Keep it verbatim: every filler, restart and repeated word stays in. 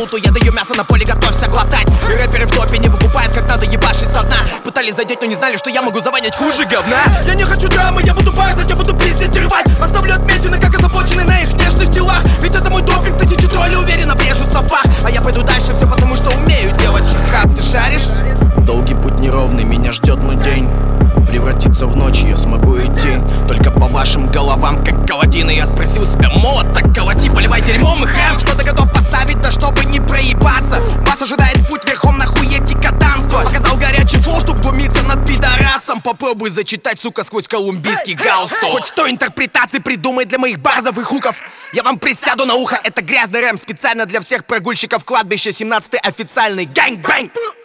минуту я даю мясо на поле, готовься глотать. И рэперы в топе не выкупают, как надо ебашить со дна. Пытались задеть, но не знали, что я могу завонять хуже говна. Я не хочу драмы, я буду барзать, я буду пиздить и рвать. Оставлю отметины, как озабоченные на их нежных телах. Ведь это мой допинг, тысячи троллей уверенно врежутся в пах. А я пойду дальше, все потому что умею делать хип-хап. Ты шаришь? Долгий путь неровный, меня ждет мой день. Превратиться в ночь, я смогу идти только по вашим головам, как колодины. Я спросил себя, молот, так колоти, поливай дерьмом и хэм. Что ты готов поставить, да чтобы не проебаться? Вас ожидает путь верхом на хуете катанство. Показал горячий флоу, чтоб глумиться над пидорасом. Попробуй зачитать, сука, сквозь колумбийский галстук. Хоть сто интерпретаций придумай для моих барзов и хуков. Я вам присяду на ухо, это грязный рэм специально для всех прогульщиков кладбища. Семнадцатый официальный гэнг-бэнг.